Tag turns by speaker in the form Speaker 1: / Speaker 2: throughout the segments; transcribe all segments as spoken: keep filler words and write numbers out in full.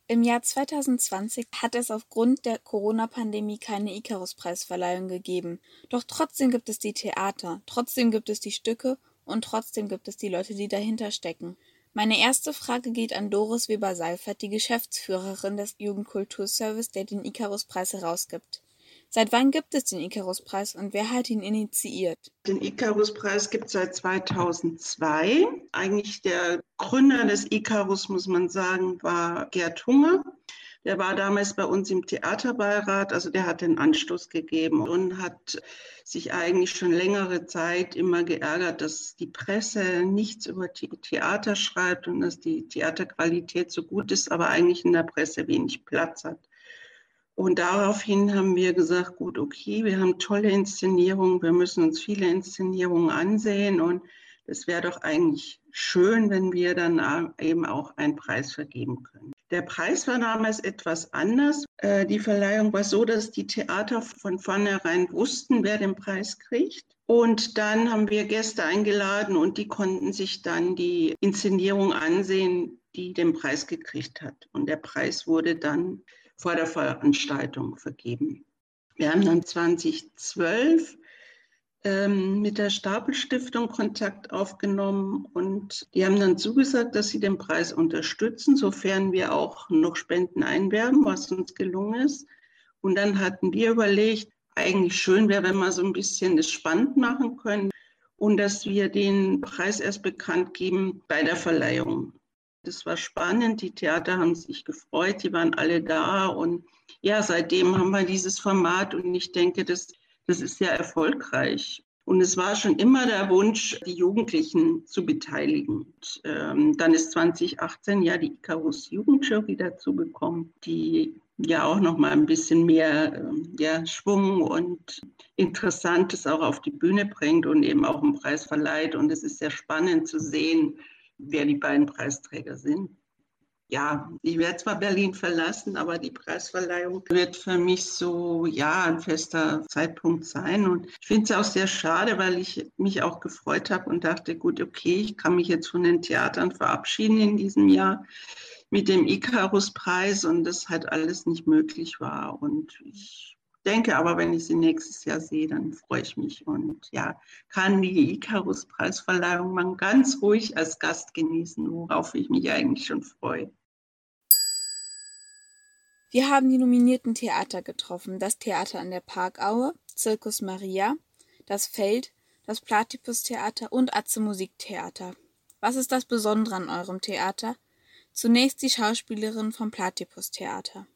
Speaker 1: Im Jahr zweitausendzwanzig hat es aufgrund der Corona-Pandemie keine Ikarus-Preisverleihung gegeben. Doch trotzdem gibt es die Theater, trotzdem gibt es die Stücke und trotzdem gibt es die Leute, die dahinter stecken. Meine erste Frage geht an Doris Weber-Seifert, die Geschäftsführerin des Jugendkulturservice, der den Ikarus-Preis herausgibt. Seit wann gibt es den Ikarus-Preis und wer hat ihn initiiert?
Speaker 2: Den Ikarus-Preis gibt es seit zweitausendzwei. Eigentlich der Gründer des Ikarus, muss man sagen, war Gerd Hunger. Der war damals bei uns im Theaterbeirat, also der hat den Anstoß gegeben und hat sich eigentlich schon längere Zeit immer geärgert, dass die Presse nichts über Theater schreibt und dass die Theaterqualität so gut ist, aber eigentlich in der Presse wenig Platz hat. Und daraufhin haben wir gesagt, gut, okay, wir haben tolle Inszenierungen, wir müssen uns viele Inszenierungen ansehen und es wäre doch eigentlich schön, wenn wir dann eben auch einen Preis vergeben können. Der Preis war damals etwas anders. Die Verleihung war so, dass die Theater von vornherein wussten, wer den Preis kriegt. Und dann haben wir Gäste eingeladen und die konnten sich dann die Inszenierung ansehen, die den Preis gekriegt hat. Und der Preis wurde dann vor der Veranstaltung vergeben. Wir haben dann zweitausendzwölf ähm, mit der Stapel-Stiftung Kontakt aufgenommen und die haben dann zugesagt, dass sie den Preis unterstützen, sofern wir auch noch Spenden einwerben, was uns gelungen ist. Und dann hatten wir überlegt, eigentlich schön wäre, wenn wir so ein bisschen das spannend machen können und dass wir den Preis erst bekannt geben bei der Verleihung. Das war spannend, die Theater haben sich gefreut, die waren alle da und ja, seitdem haben wir dieses Format und ich denke, das, das ist sehr erfolgreich. Und es war schon immer der Wunsch, die Jugendlichen zu beteiligen. Und, ähm, dann ist zweitausendachtzehn ja die Ikarus Jugendjury dazugekommen, die ja auch noch mal ein bisschen mehr ähm, ja, Schwung und Interessantes auch auf die Bühne bringt und eben auch einen Preis verleiht. Und es ist sehr spannend zu sehen, wer die beiden Preisträger sind. Ja, ich werde zwar Berlin verlassen, aber die Preisverleihung wird für mich so, ja, ein fester Zeitpunkt sein. Und ich finde es auch sehr schade, weil ich mich auch gefreut habe und dachte, gut, okay, ich kann mich jetzt von den Theatern verabschieden in diesem Jahr mit dem Ikarus-Preis und das halt alles nicht möglich war. Und ich denke aber, wenn ich sie nächstes Jahr sehe, dann freue ich mich und ja, kann die Ikarus-Preisverleihung mal ganz ruhig als Gast genießen, worauf ich mich eigentlich schon freue.
Speaker 1: Wir haben die nominierten Theater getroffen, das Theater an der Parkaue, Circus Maria, das Feld, das Platypus-Theater und Atze Musiktheater. Was ist das Besondere an eurem Theater? Zunächst die Schauspielerin vom Platypus-Theater.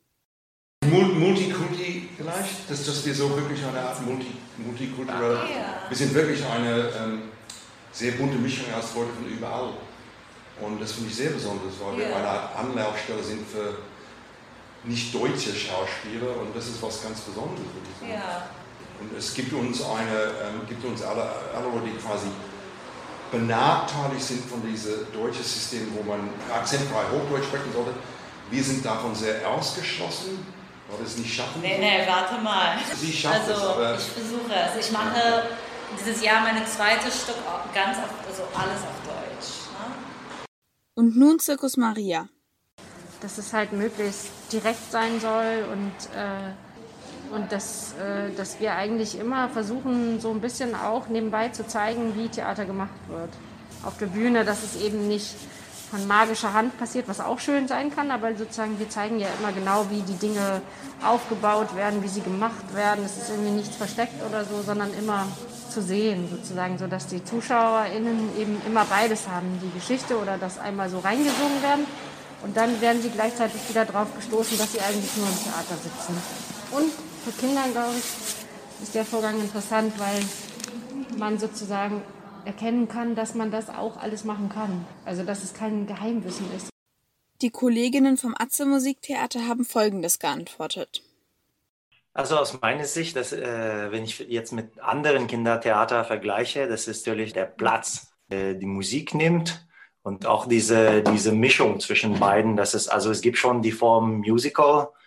Speaker 3: Multikulti vielleicht, dass, dass wir so wirklich eine Art Multi, Multikulturelle, ah, ja. Wir sind wirklich eine ähm, sehr bunte Mischung aus Leuten von überall und das finde ich sehr besonders, weil ja. wir eine Art Anlaufstelle sind für nicht deutsche Schauspieler und das ist was ganz Besonderes, würde ich sagen. Ja. Und es gibt uns eine, ähm, gibt uns alle, alle Leute, die quasi benachteiligt sind von diesem deutschen System, wo man akzentfrei Hochdeutsch sprechen sollte. Wir sind davon sehr ausgeschlossen. Oder es nicht schaffen?
Speaker 4: Nee, nee, warte mal.
Speaker 3: Sie schaffen
Speaker 4: also,
Speaker 3: es, aber
Speaker 4: ich versuche es. Ich mache dieses Jahr mein zweites Stück ganz auf, also alles auf Deutsch. Ne?
Speaker 1: Und nun Circus Maria.
Speaker 5: Dass es halt möglichst direkt sein soll und, äh, und dass, äh, dass wir eigentlich immer versuchen, so ein bisschen auch nebenbei zu zeigen, wie Theater gemacht wird. Auf der Bühne, dass es eben nicht von magischer Hand passiert, was auch schön sein kann, aber sozusagen wir zeigen ja immer genau, wie die Dinge aufgebaut werden, wie sie gemacht werden. Es ist irgendwie nichts versteckt oder so, sondern immer zu sehen, sozusagen, sodass die ZuschauerInnen eben immer beides haben, die Geschichte oder das einmal so reingesungen werden und dann werden sie gleichzeitig wieder drauf gestoßen, dass sie eigentlich nur im Theater sitzen. Und für Kinder, glaube ich, ist der Vorgang interessant, weil man sozusagen erkennen kann, dass man das auch alles machen kann. Also, dass es kein Geheimwissen ist.
Speaker 1: Die Kolleginnen vom Atze Musiktheater haben Folgendes geantwortet.
Speaker 6: Also aus meiner Sicht, dass, äh, wenn ich jetzt mit anderen Kindertheater vergleiche, das ist natürlich der Platz, äh, die Musik nimmt und auch diese, diese Mischung zwischen beiden. Das ist, also es gibt schon die Form Musical,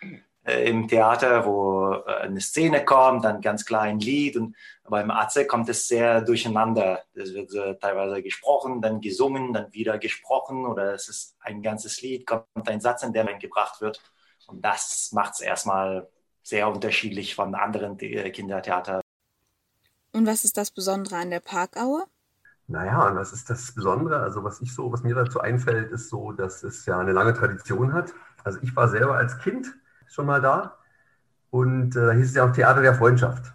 Speaker 6: äh, im Theater, wo äh, eine Szene kommt, dann ganz klar ein Lied. Und beim Atze kommt es sehr durcheinander. Es wird äh, teilweise gesprochen, dann gesungen, dann wieder gesprochen oder es ist ein ganzes Lied, kommt ein Satz, in der eingebracht wird. Und das macht es erstmal sehr unterschiedlich von anderen äh, Kindertheater.
Speaker 1: Und was ist das Besondere an der Parkaue?
Speaker 7: Naja, und was ist das Besondere? Also was ich so, was mir dazu einfällt, ist so, dass es ja eine lange Tradition hat. Also ich war selber als Kind schon mal da und äh, da hieß es ja auch Theater der Freundschaft.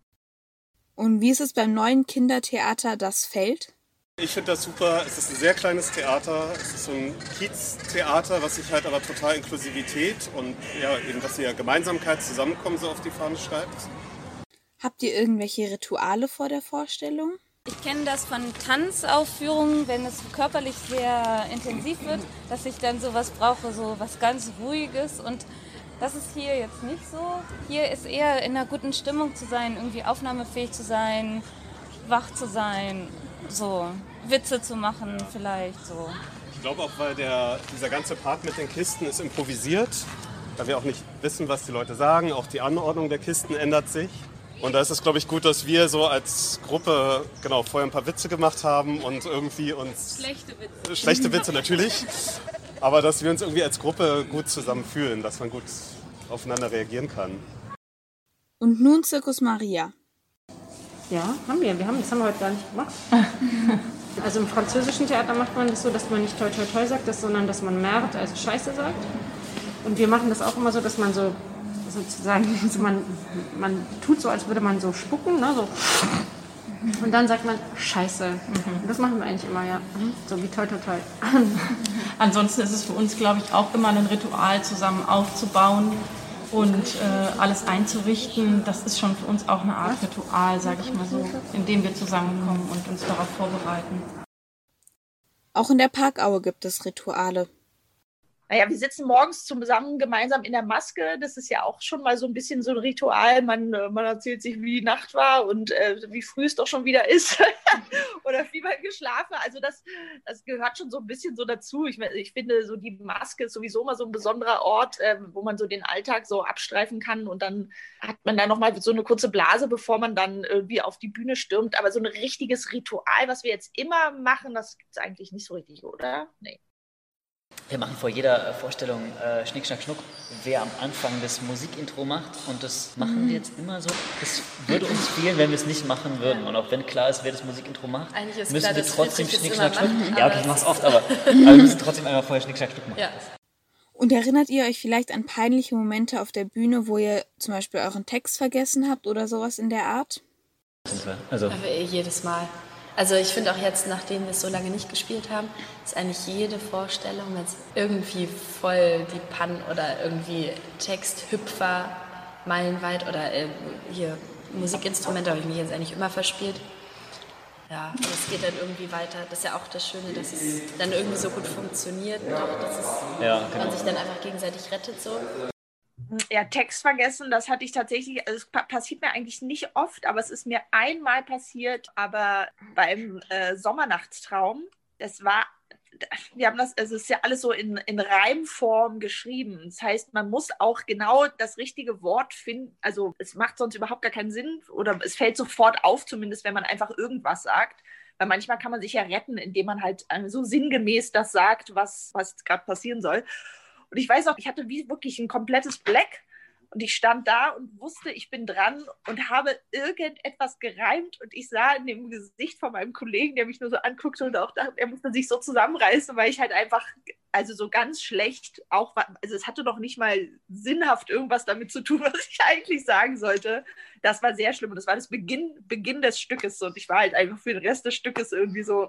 Speaker 1: Und wie ist es beim neuen Kindertheater Das Feld?
Speaker 8: Ich finde das super. Es ist ein sehr kleines Theater. Es ist so ein Kieztheater, was sich halt aber total Inklusivität und ja, eben, dass ihr Gemeinsamkeit zusammenkommen so auf die Fahne schreibt.
Speaker 1: Habt ihr irgendwelche Rituale vor der Vorstellung?
Speaker 9: Ich kenne das von Tanzaufführungen, wenn es körperlich sehr intensiv wird, dass ich dann sowas brauche, so was ganz Ruhiges. Und das ist hier jetzt nicht so. Hier ist eher in einer guten Stimmung zu sein, irgendwie aufnahmefähig zu sein, wach zu sein, so Witze zu machen vielleicht so.
Speaker 8: Ich glaube auch, weil der, dieser ganze Part mit den Kisten ist improvisiert, weil wir auch nicht wissen, was die Leute sagen. Auch die Anordnung der Kisten ändert sich. Und da ist es, glaube ich, gut, dass wir so als Gruppe genau vorher ein paar Witze gemacht haben und irgendwie uns...
Speaker 9: Schlechte Witze.
Speaker 8: Schlechte Witze natürlich, aber dass wir uns irgendwie als Gruppe gut zusammen fühlen, dass man gut aufeinander reagieren kann.
Speaker 1: Und nun Circus Maria.
Speaker 5: Ja, haben wir. Wir haben das haben wir heute gar nicht gemacht. Also im französischen Theater macht man das so, dass man nicht toi toi toi sagt, sondern dass man Merde, also Scheiße sagt. Und wir machen das auch immer so, dass man so sozusagen, also man, man tut so, als würde man so spucken, ne, so. Und dann sagt man Scheiße. Mhm. Das machen wir eigentlich immer, ja. So wie toi toi toi.
Speaker 10: Ansonsten ist es für uns, glaube ich, auch immer ein Ritual, zusammen aufzubauen und äh, alles einzurichten. Das ist schon für uns auch eine Art Ritual, sage ich mal so, in dem wir zusammenkommen und uns darauf vorbereiten.
Speaker 1: Auch in der Parkaue gibt es Rituale.
Speaker 11: Naja, wir sitzen morgens zusammen gemeinsam in der Maske. Das ist ja auch schon mal so ein bisschen so ein Ritual. Man, man erzählt sich, wie die Nacht war und äh, wie früh es doch schon wieder ist oder wie man geschlafen hat. Also das, das gehört schon so ein bisschen so dazu. Ich, ich finde, so die Maske ist sowieso mal so ein besonderer Ort, äh, wo man so den Alltag so abstreifen kann. Und dann hat man da nochmal so eine kurze Blase, bevor man dann irgendwie auf die Bühne stürmt. Aber so ein richtiges Ritual, was wir jetzt immer machen, das gibt es eigentlich nicht so richtig, oder? Nee.
Speaker 12: Wir machen vor jeder Vorstellung äh, Schnick, Schnack, Schnuck, wer am Anfang das Musikintro macht. Und das machen wir jetzt immer so. Das würde uns fehlen, wenn wir es nicht machen würden. Und auch wenn klar ist, wer das Musikintro macht, müssen klar, wir trotzdem Schnick, Schnack, Schnuck. Machen, ja, okay, ich mach's oft, aber, aber wir müssen trotzdem einmal vorher Schnick, Schnack, Schnuck machen. Ja.
Speaker 1: Und erinnert ihr euch vielleicht an peinliche Momente auf der Bühne, wo ihr zum Beispiel euren Text vergessen habt oder sowas in der Art?
Speaker 13: Also. Aber jedes Mal. Also ich finde auch jetzt, nachdem wir es so lange nicht gespielt haben, ist eigentlich jede Vorstellung, wenn es irgendwie voll die Pannen oder irgendwie Texthüpfer meilenweit oder äh, hier Musikinstrumente habe ich mich jetzt eigentlich immer verspielt. Ja, und es geht dann irgendwie weiter. Das ist ja auch das Schöne, dass es dann irgendwie so gut funktioniert und auch, dass es, ja, genau. man sich dann einfach gegenseitig rettet so.
Speaker 11: Ja, Text vergessen, das hatte ich tatsächlich, also es passiert mir eigentlich nicht oft, aber es ist mir einmal passiert, aber beim äh, Sommernachtstraum, das war, wir haben das, also es ist ja alles so in, in Reimform geschrieben, das heißt, man muss auch genau das richtige Wort finden, also es macht sonst überhaupt gar keinen Sinn oder es fällt sofort auf, zumindest wenn man einfach irgendwas sagt, weil manchmal kann man sich ja retten, indem man halt so sinngemäß das sagt, was, was gerade passieren soll. Und ich weiß auch, ich hatte wie wirklich ein komplettes Black und ich stand da und wusste, ich bin dran und habe irgendetwas gereimt und ich sah in dem Gesicht von meinem Kollegen, der mich nur so anguckte und auch dachte, er musste sich so zusammenreißen, weil ich halt einfach, also so ganz schlecht auch, also es hatte noch nicht mal sinnhaft irgendwas damit zu tun, was ich eigentlich sagen sollte. Das war sehr schlimm und das war das Beginn, Beginn des Stückes und ich war halt einfach für den Rest des Stückes irgendwie so.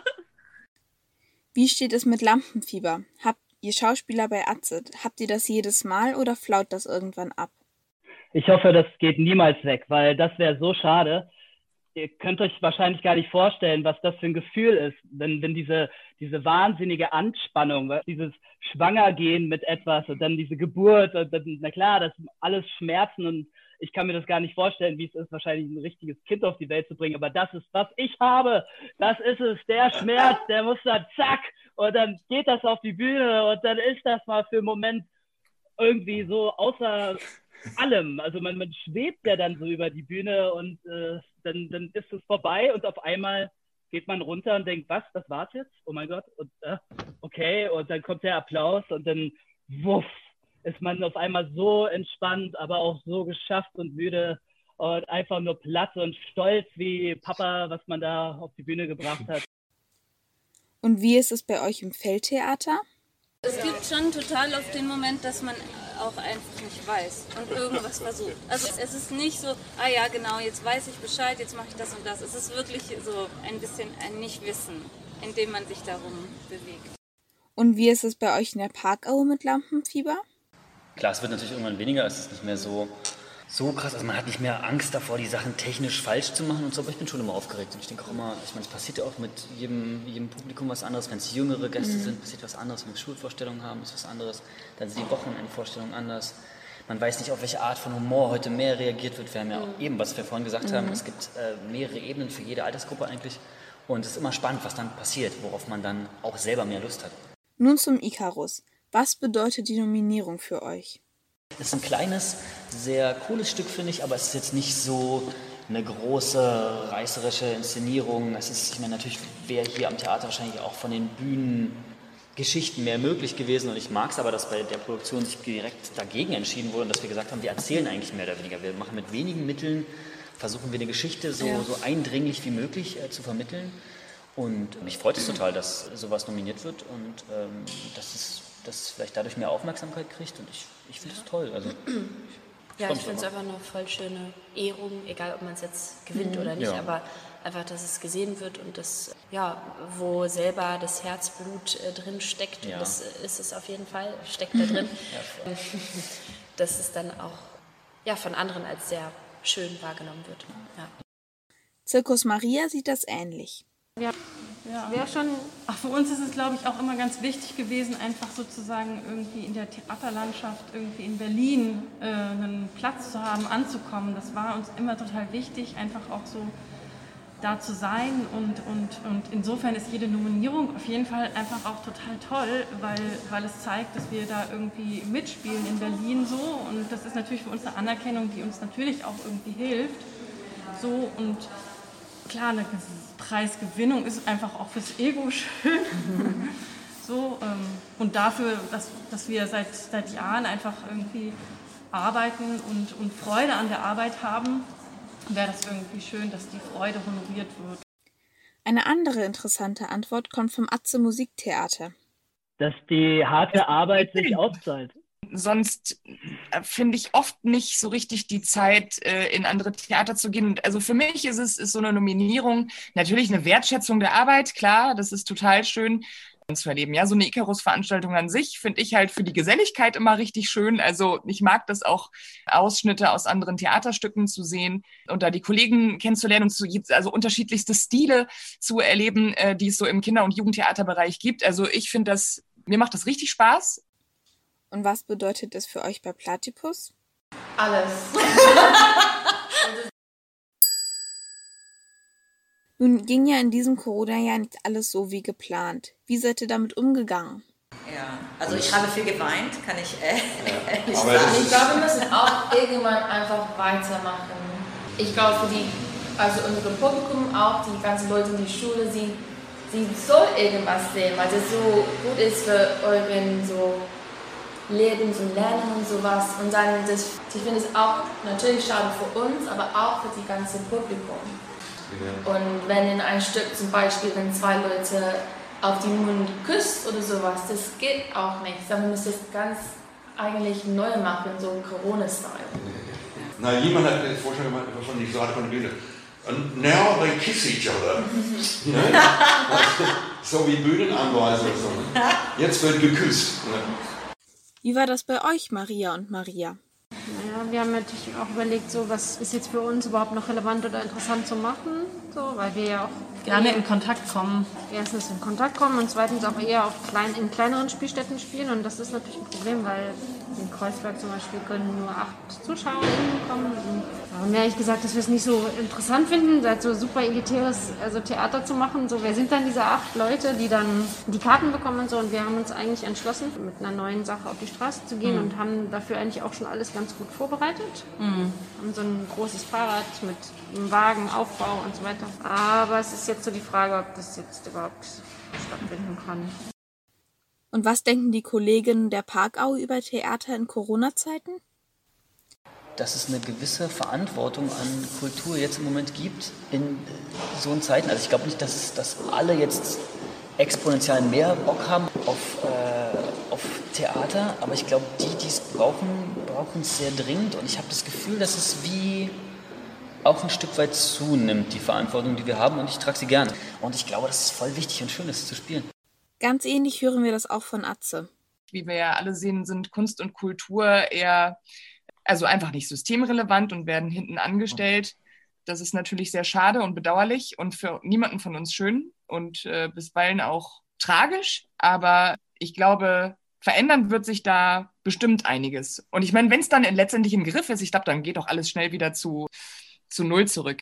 Speaker 1: Wie steht es mit Lampenfieber? Habt ihr Schauspieler bei Atze, habt ihr das jedes Mal oder flaut das irgendwann ab?
Speaker 14: Ich hoffe, das geht niemals weg, weil das wäre so schade. Ihr könnt euch wahrscheinlich gar nicht vorstellen, was das für ein Gefühl ist, wenn, wenn diese, diese wahnsinnige Anspannung, dieses Schwangergehen mit etwas und dann diese Geburt, und dann, na klar, das sind alles Schmerzen und ich kann mir das gar nicht vorstellen, wie es ist, wahrscheinlich ein richtiges Kind auf die Welt zu bringen, aber das ist, was ich habe, das ist es, der Schmerz, der muss dann zack und dann geht das auf die Bühne und dann ist das mal für einen Moment irgendwie so außer allem. Also man, man schwebt ja dann so über die Bühne und äh, dann, dann ist es vorbei und auf einmal geht man runter und denkt, was, das war's jetzt? Oh mein Gott. Und äh, okay, und dann kommt der Applaus und dann wuff, ist man auf einmal so entspannt, aber auch so geschafft und müde und einfach nur platt und stolz wie Papa, was man da auf die Bühne gebracht hat.
Speaker 1: Und wie ist es bei euch im Feldtheater?
Speaker 9: Es gibt schon total oft den Moment, dass man auch einfach nicht weiß und irgendwas versucht. Also es ist nicht so, ah ja genau, jetzt weiß ich Bescheid, jetzt mache ich das und das. Es ist wirklich so ein bisschen ein Nichtwissen, in dem man sich darum bewegt.
Speaker 1: Und wie ist es bei euch in der Parkaue mit Lampenfieber?
Speaker 12: Klar, es wird natürlich irgendwann weniger, es ist nicht mehr so, so krass, also man hat nicht mehr Angst davor, die Sachen technisch falsch zu machen und so, aber ich bin schon immer aufgeregt und ich denke auch immer, ich meine, es passiert ja auch mit jedem, jedem Publikum was anderes, wenn es jüngere Gäste mhm. sind, passiert was anderes, wenn wir Schulvorstellungen haben, ist was anderes, dann sind die Wochenendvorstellungen anders. Man weiß nicht, auf welche Art von Humor heute mehr reagiert wird, wir haben ja auch eben, was wir vorhin gesagt mhm. haben, es gibt äh, mehrere Ebenen für jede Altersgruppe eigentlich und es ist immer spannend, was dann passiert, worauf man dann auch selber mehr Lust hat.
Speaker 1: Nun zum Ikarus. Was bedeutet die Nominierung für euch?
Speaker 12: Es ist ein kleines, sehr cooles Stück, finde ich, aber es ist jetzt nicht so eine große, reißerische Inszenierung. Es ist, ich meine, natürlich wäre hier am Theater wahrscheinlich auch von den Bühnengeschichten mehr möglich gewesen und ich mag es aber, dass bei der Produktion sich direkt dagegen entschieden wurde und dass wir gesagt haben, wir erzählen eigentlich mehr oder weniger. Wir machen mit wenigen Mitteln, versuchen wir eine Geschichte so, ja. so eindringlich wie möglich äh, zu vermitteln und mich freut es total, dass sowas nominiert wird und ähm, dass es dass es vielleicht dadurch mehr Aufmerksamkeit kriegt und ich, ich finde es ja. toll. Also, ich
Speaker 13: ja, ich finde es einfach eine voll schöne Ehrung, egal ob man es jetzt gewinnt mhm. oder nicht, ja. aber einfach, dass es gesehen wird und das, ja, wo selber das Herzblut äh, drin steckt, ja. und das ist es auf jeden Fall, steckt da drin, ja, dass es dann auch ja, von anderen als sehr schön wahrgenommen wird. Ja.
Speaker 1: Zirkus Maria sieht das ähnlich.
Speaker 10: Ja, ja. Wäre schon, ach, für uns ist es, glaube ich, auch immer ganz wichtig gewesen, einfach sozusagen irgendwie in der Theaterlandschaft, irgendwie in Berlin äh, einen Platz zu haben, anzukommen. Das war uns immer total wichtig, einfach auch so da zu sein und, und, und insofern ist jede Nominierung auf jeden Fall einfach auch total toll, weil, weil es zeigt, dass wir da irgendwie mitspielen in Berlin so und das ist natürlich für uns eine Anerkennung, die uns natürlich auch irgendwie hilft. So und klar, eine Preisgewinnung ist einfach auch fürs Ego schön. so, ähm, und dafür, dass, dass wir seit, seit Jahren einfach irgendwie arbeiten und, und Freude an der Arbeit haben, wäre das irgendwie schön, dass die Freude honoriert wird.
Speaker 1: Eine andere interessante Antwort kommt vom Atze Musiktheater.
Speaker 14: Dass die harte Arbeit sich auszahlt.
Speaker 15: Sonst äh, finde ich oft nicht so richtig die Zeit, äh, in andere Theater zu gehen. Und also für mich ist es ist so eine Nominierung natürlich eine Wertschätzung der Arbeit, klar, das ist total schön zu erleben. Ja, so eine Ikarus-Veranstaltung an sich finde ich halt für die Geselligkeit immer richtig schön. Also ich mag das auch, Ausschnitte aus anderen Theaterstücken zu sehen und da die Kollegen kennenzulernen und zu, also unterschiedlichste Stile zu erleben, äh, die es so im Kinder- und Jugendtheaterbereich gibt. Also ich finde das, mir macht das richtig Spaß.
Speaker 1: Und was bedeutet das für euch bei Platypus?
Speaker 13: Alles.
Speaker 1: Nun ging ja in diesem Corona-Jahr nicht alles so wie geplant. Wie seid ihr damit umgegangen?
Speaker 16: Ja, also ich habe viel geweint, kann ich äh,
Speaker 13: ja.
Speaker 16: ehrlich
Speaker 13: sagen. Ich glaube, wir müssen auch irgendwann einfach weitermachen. Ich glaube, für die, also unser Publikum auch, die ganzen Leute in die Schule, sie, sie soll irgendwas sehen, weil das so gut ist für euren so Lebens und Lernen und sowas. Und dann, das, ich finde es auch natürlich schade für uns, aber auch für die ganze Publikum. Ja. Und wenn in ein Stück zum Beispiel, wenn zwei Leute auf den Mund küsst oder sowas, das geht auch nicht. Dann müssen wir es ganz eigentlich neu machen, so Corona-Style.
Speaker 3: Na, jemand hat den Vorschlag gemacht, von die gerade von der Bühne. And now they kiss each other. Ne? So wie Bühnenanweisung. So, ne? Jetzt wird geküsst. Ne?
Speaker 1: Wie war das bei euch, Maria und Maria?
Speaker 5: Naja, wir haben natürlich auch überlegt, so, was ist jetzt für uns überhaupt noch relevant oder interessant zu machen, so, weil wir ja auch
Speaker 10: Gerne in Kontakt kommen.
Speaker 5: Erstens in Kontakt kommen und zweitens auch eher auf klein, in kleineren Spielstätten spielen. Und das ist natürlich ein Problem, weil in Kreuzberg zum Beispiel können nur acht ZuschauerInnen kommen. Und da haben wir ehrlich gesagt, dass wir es nicht so interessant finden, seit so super elitäres also Theater zu machen. So, wer sind dann diese acht Leute, die dann die Karten bekommen und so? Und wir haben uns eigentlich entschlossen, mit einer neuen Sache auf die Straße zu gehen mhm. und haben dafür eigentlich auch schon alles ganz gut vorbereitet. Mhm. Haben so ein großes Fahrrad mit einem Wagen, Aufbau und so weiter. Aber es ist jetzt so die Frage, ob das jetzt überhaupt stattfinden kann.
Speaker 1: Und was denken die Kolleginnen der Parkau über Theater in Corona-Zeiten?
Speaker 12: Dass es eine gewisse Verantwortung an Kultur jetzt im Moment gibt in so einen Zeiten. Also ich glaube nicht, dass, es, dass alle jetzt exponentiell mehr Bock haben auf, äh, auf Theater, aber ich glaube, die, die es brauchen, brauchen es sehr dringend. Und ich habe das Gefühl, dass es wie auch ein Stück weit zunimmt, die Verantwortung, die wir haben, und ich trage sie gerne. Und ich glaube, dass es voll wichtig und schön ist, zu spielen.
Speaker 1: Ganz ähnlich hören wir das auch von Atze.
Speaker 15: Wie wir ja alle sehen, sind Kunst und Kultur eher, also einfach nicht systemrelevant und werden hinten angestellt. Das ist natürlich sehr schade und bedauerlich und für niemanden von uns schön und äh, bisweilen auch tragisch. Aber ich glaube, verändern wird sich da bestimmt einiges. Und ich meine, wenn es dann letztendlich im Griff ist, ich glaube, dann geht doch alles schnell wieder zu, zu Null zurück.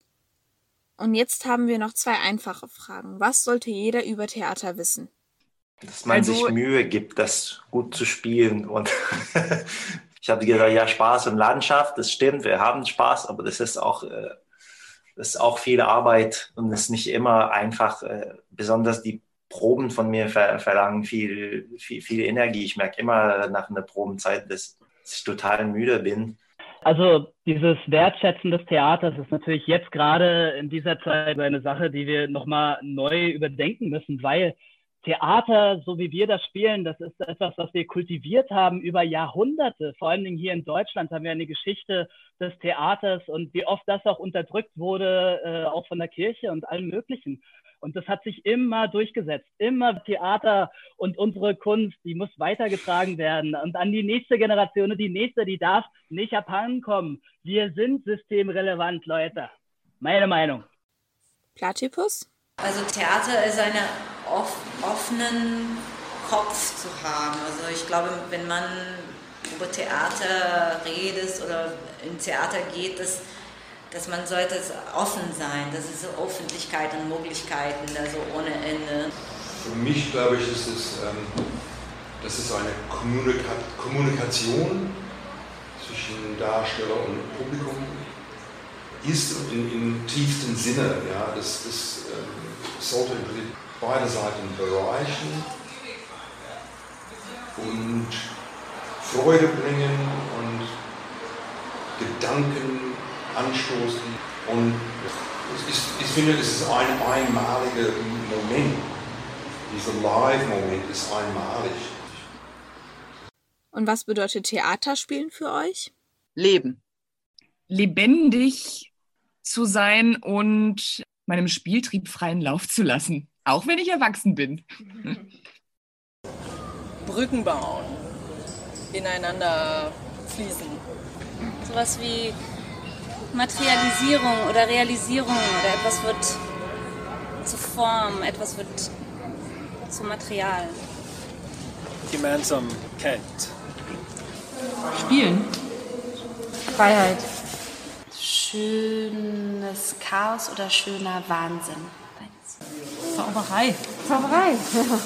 Speaker 1: Und jetzt haben wir noch zwei einfache Fragen. Was sollte jeder über Theater wissen?
Speaker 6: Dass man also, sich Mühe gibt, das gut zu spielen. Und ich habe gesagt, ja, Spaß und Leidenschaft, das stimmt, wir haben Spaß, aber das ist auch, das ist auch viel Arbeit und es ist nicht immer einfach. Besonders die Proben von mir verlangen viel, viel, viel Energie. Ich merke immer nach einer Probenzeit, dass ich total müde bin.
Speaker 14: Also dieses Wertschätzen des Theaters ist natürlich jetzt gerade in dieser Zeit eine Sache, die wir nochmal neu überdenken müssen, weil Theater, so wie wir das spielen, das ist etwas, was wir kultiviert haben über Jahrhunderte. Vor allen Dingen hier in Deutschland haben wir eine Geschichte des Theaters und wie oft das auch unterdrückt wurde, äh, auch von der Kirche und allem Möglichen. Und das hat sich immer durchgesetzt. Immer Theater und unsere Kunst, die muss weitergetragen werden. Und an die nächste Generation und die nächste, die darf nicht abhanden kommen. Wir sind systemrelevant, Leute. Meine Meinung.
Speaker 1: Platypus?
Speaker 16: Also Theater ist einen off- offenen Kopf zu haben. Also ich glaube, wenn man über Theater redet oder in Theater geht, dass dass man sollte offen sein, das ist so Öffentlichkeit und Möglichkeiten, also ohne Ende.
Speaker 3: Für mich, glaube ich, ist es, ähm, das ist eine Kommunika- Kommunikation zwischen Darsteller und Publikum, ist in, im tiefsten Sinne, ja, das, das ähm, sollte im Prinzip beide Seiten bereichen und Freude bringen und Gedanken anstoßen. Und es ist, ich finde, es ist ein einmaliger Moment. Dieser Live-Moment ist einmalig.
Speaker 1: Und was bedeutet Theaterspielen für euch?
Speaker 15: Leben. Lebendig zu sein und meinem Spieltrieb freien Lauf zu lassen. Auch wenn ich erwachsen bin.
Speaker 17: Brücken bauen. Ineinander fließen.
Speaker 9: Sowas wie Materialisierung oder Realisierung oder etwas wird zu Form, etwas wird zu Material.
Speaker 17: Gemeinsamkeit.
Speaker 10: Spielen.
Speaker 5: Freiheit.
Speaker 13: Schönes Chaos oder schöner Wahnsinn.
Speaker 10: Zauberei.
Speaker 5: Zauberei.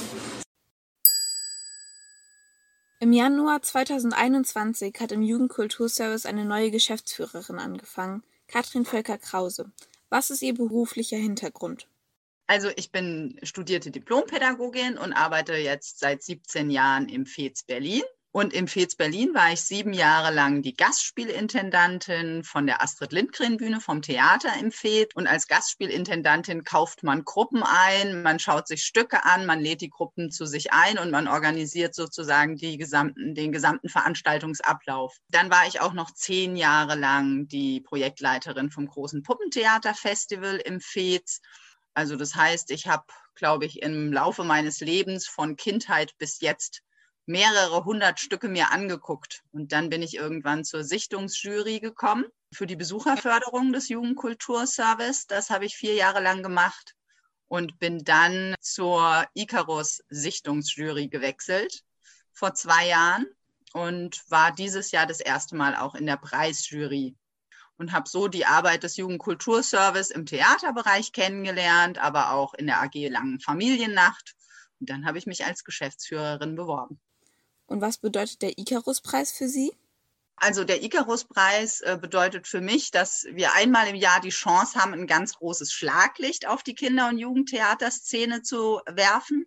Speaker 1: Im Januar zweitausendeinundzwanzig hat im Jugendkulturservice eine neue Geschäftsführerin angefangen, Katrin Völker-Krause. Was ist ihr beruflicher Hintergrund?
Speaker 18: Also ich bin studierte Diplompädagogin und arbeite jetzt seit siebzehn Jahren im F E Z Berlin. Und im F E Z Berlin war ich sieben Jahre lang die Gastspielintendantin von der Astrid Lindgren-Bühne vom Theater im F E Z. Und als Gastspielintendantin kauft man Gruppen ein, man schaut sich Stücke an, man lädt die Gruppen zu sich ein und man organisiert sozusagen die gesamten, den gesamten Veranstaltungsablauf. Dann war ich auch noch zehn Jahre lang die Projektleiterin vom großen Puppentheaterfestival im F E Z. Also das heißt, ich habe, glaube ich, im Laufe meines Lebens von Kindheit bis jetzt mehrere hundert Stücke mir angeguckt. Und dann bin ich irgendwann zur Sichtungsjury gekommen für die Besucherförderung des Jugendkulturservice. Das habe ich vier Jahre lang gemacht. und bin dann zur Ikarus-Sichtungsjury gewechselt vor zwei Jahren und war dieses Jahr das erste Mal auch in der Preisjury und habe so die Arbeit des Jugendkulturservice im Theaterbereich kennengelernt, aber auch in der A G Langen Familiennacht. Und dann habe ich mich als Geschäftsführerin beworben.
Speaker 1: Und was bedeutet der Ikarus-Preis für Sie?
Speaker 18: Also der Ikarus-Preis äh, bedeutet für mich, dass wir einmal im Jahr die Chance haben, ein ganz großes Schlaglicht auf die Kinder- und Jugendtheaterszene zu werfen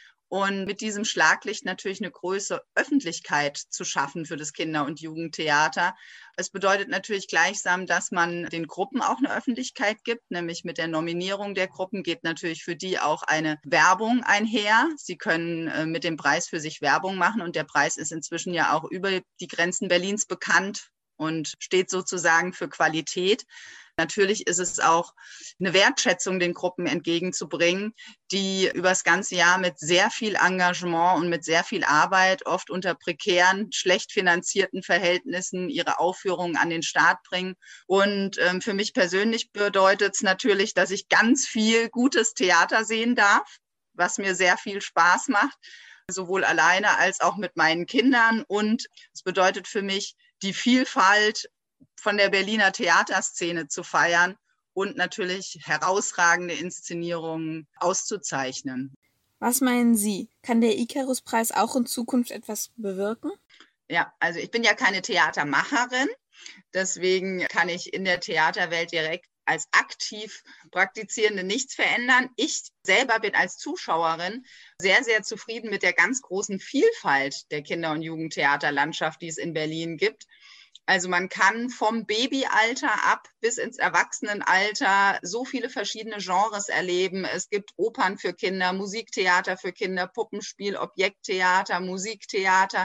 Speaker 18: und mit diesem Schlaglicht natürlich eine größere Öffentlichkeit zu schaffen für das Kinder- und Jugendtheater. Es bedeutet natürlich gleichsam, dass man den Gruppen auch eine Öffentlichkeit gibt, nämlich mit der Nominierung der Gruppen geht natürlich für die auch eine Werbung einher. Sie können äh, mit dem Preis für sich Werbung machen und der Preis ist inzwischen ja auch über die Grenzen Berlins bekannt und steht sozusagen für Qualität. Natürlich ist es auch eine Wertschätzung den Gruppen entgegenzubringen, die über das ganze Jahr mit sehr viel Engagement und mit sehr viel Arbeit, oft unter prekären, schlecht finanzierten Verhältnissen ihre Aufführungen an den Start bringen. Und ähm, für mich persönlich bedeutet es natürlich, dass ich ganz viel gutes Theater sehen darf, was mir sehr viel Spaß macht, sowohl alleine als auch mit meinen Kindern. Und es bedeutet für mich, die Vielfalt von der Berliner Theaterszene zu feiern und natürlich herausragende Inszenierungen auszuzeichnen.
Speaker 1: Was meinen Sie? Kann der Ikarus-Preis auch in Zukunft etwas bewirken?
Speaker 18: Ja, also ich bin ja keine Theatermacherin, deswegen kann ich in der Theaterwelt direkt als aktiv Praktizierende nichts verändern. Ich selber bin als Zuschauerin sehr, sehr zufrieden mit der ganz großen Vielfalt der Kinder- und Jugendtheaterlandschaft, die es in Berlin gibt. Also man kann vom Babyalter ab bis ins Erwachsenenalter so viele verschiedene Genres erleben. Es gibt Opern für Kinder, Musiktheater für Kinder, Puppenspiel, Objekttheater, Musiktheater.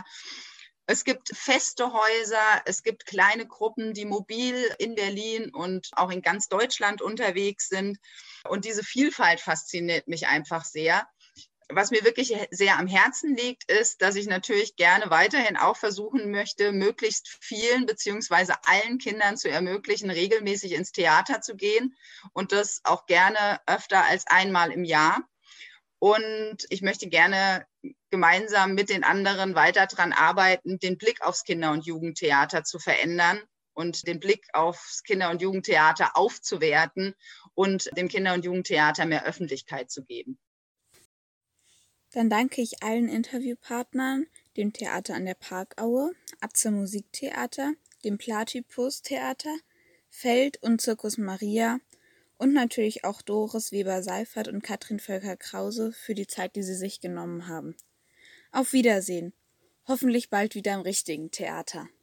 Speaker 18: Es gibt feste Häuser, es gibt kleine Gruppen, die mobil in Berlin und auch in ganz Deutschland unterwegs sind. Und diese Vielfalt fasziniert mich einfach sehr. Was mir wirklich sehr am Herzen liegt, ist, dass ich natürlich gerne weiterhin auch versuchen möchte, möglichst vielen beziehungsweise allen Kindern zu ermöglichen, regelmäßig ins Theater zu gehen und das auch gerne öfter als einmal im Jahr. Und ich möchte gerne gemeinsam mit den anderen weiter daran arbeiten, den Blick aufs Kinder- und Jugendtheater zu verändern und den Blick aufs Kinder- und Jugendtheater aufzuwerten und dem Kinder- und Jugendtheater mehr Öffentlichkeit zu geben.
Speaker 1: Dann danke ich allen Interviewpartnern, dem Theater an der Parkaue, Atze Musiktheater, dem Platypus Theater, Feld und Circus Maria und natürlich auch Doris Weber-Seifert und Katrin Völker-Krause für die Zeit, die sie sich genommen haben. Auf Wiedersehen. Hoffentlich bald wieder im richtigen Theater.